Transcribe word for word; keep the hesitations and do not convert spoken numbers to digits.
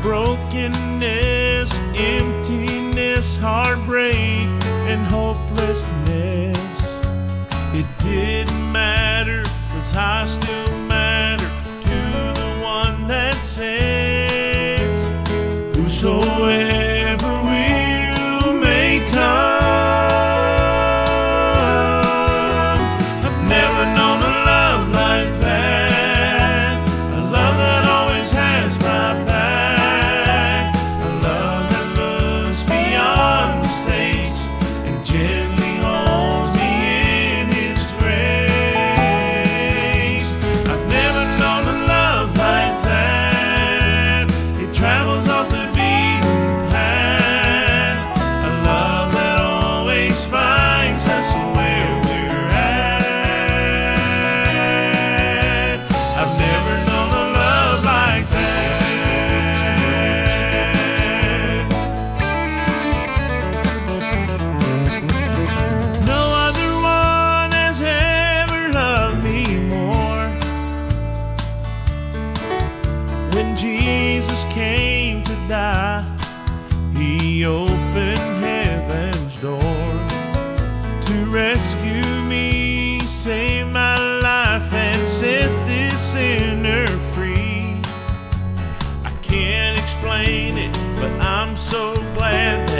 brokenness, emptiness, heartbreak, and hopelessness. It didn't matter, 'cause I still matter to the one that says, whosoever will may come. I've never known a love like that, a love that always has my back, a love that looks beyond mistakes and gently holds me in its grace. I've never known a love like that. It travels off the beaten path, a love that always finds us where we're at. I've never known a love like that. No other one has ever loved me more. When Jesus came to die, He opened heaven's door to rescue me, save my life, and set this sinner free. I can't explain it, but I'm so glad